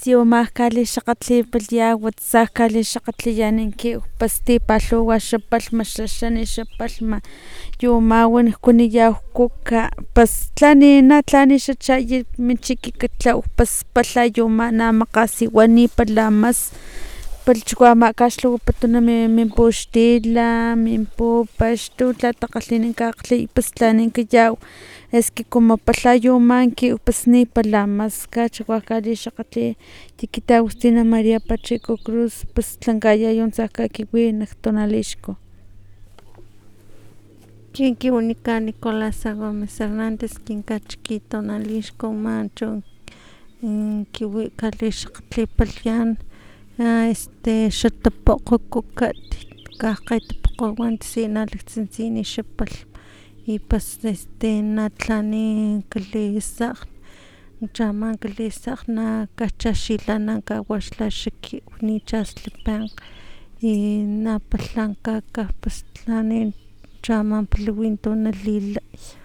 yumaj kalixakgatlipalya WhatsApp kalixakgatliyaninki pas tipalhuwa xapalhma xaxani xapalhma yumawan kuniyaw kuka pus tlani xa chayi min chiki katlaw pus palha yuma na makgasiwa nipala mas palhchua makaxlhawaputuna min puxtilan min pupax tu tatakgalhini kakgalhiy pus tlani kayaw esque como palha yumanki pus nipala mas kachawa kalixakgatli ekit Agustina Maria Pacheco Cruz pus tlankaya tsa kakiwi nak tonalixco kin kiwanikan Nicolasa Gomez Hernandez kin kachiki tonalixco manchu kiwi kalixakgatlipalyan xa tapokg kukat kakgetapokgwan sina laktsintsin xapalhm y pues na tlani kalisakg chama kalisakg na kachaxilana kawaxla xiki nicha slipenkg y napalha kaka pus tlani chama paliwin tu nalilay.